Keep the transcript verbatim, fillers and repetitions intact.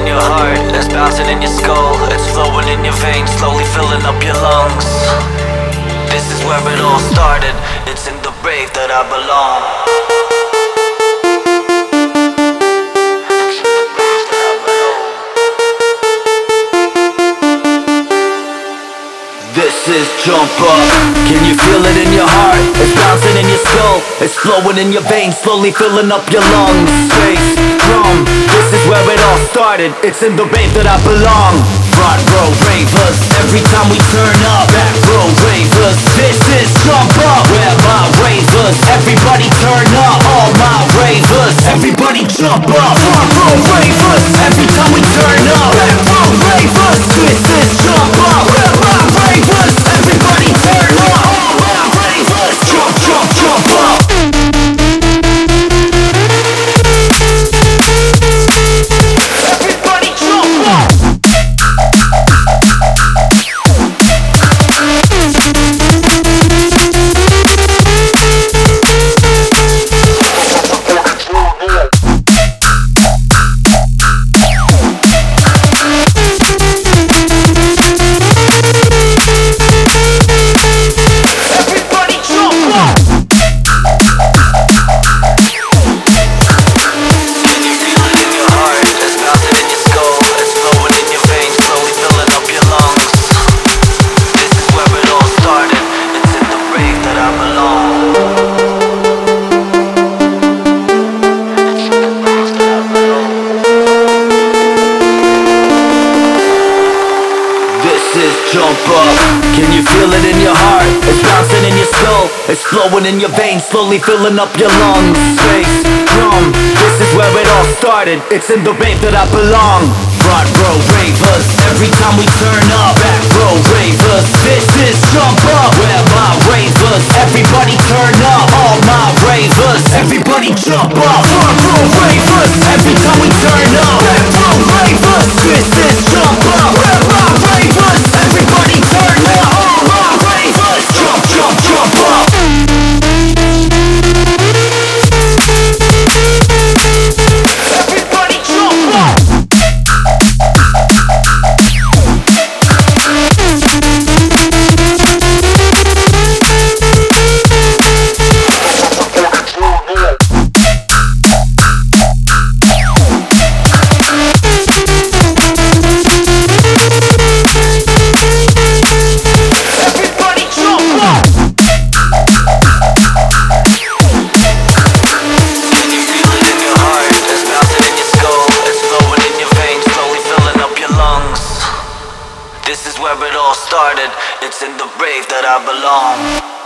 in your heart, it's bouncing in your skull, it's flowing in your veins, slowly filling up your lungs. This is where it all started, it's in the rave that I belong. This is jump up. Can you feel it in your heart? It's bouncing in your skull, it's flowing in your veins, slowly filling up your lungs. Bass, drum, this is where it all started, it's in the rave that I belong. Front row ravers, every time we turn up. Back row ravers, this is jump up. Where my ravers, everybody turn up. All my ravers, everybody jump up. Front row ravers, every time we turn up. Back row ravers, this is jump up. Where my ravers, everybody turn up. All my ravers, jump, jump, jump up. Everybody jump up. Jump up, can you feel it in your heart? It's bouncing in your skull, it's flowing in your veins, slowly filling up your lungs. Bass, drum, this is where it all started, it's in the rave that I belong. Front row ravers, every time we turn up. Back row ravers, this is jump up. Where my ravers, everybody turn up. All my ravers, everybody jump up. Front row ravers, every time we turn up. Back row ravers, this is jump up. Where my ravers, everybody turn up. All my ravers, jump, jump, jump up. Everybody jump up. This is where it all started, it's in the rave that I belong.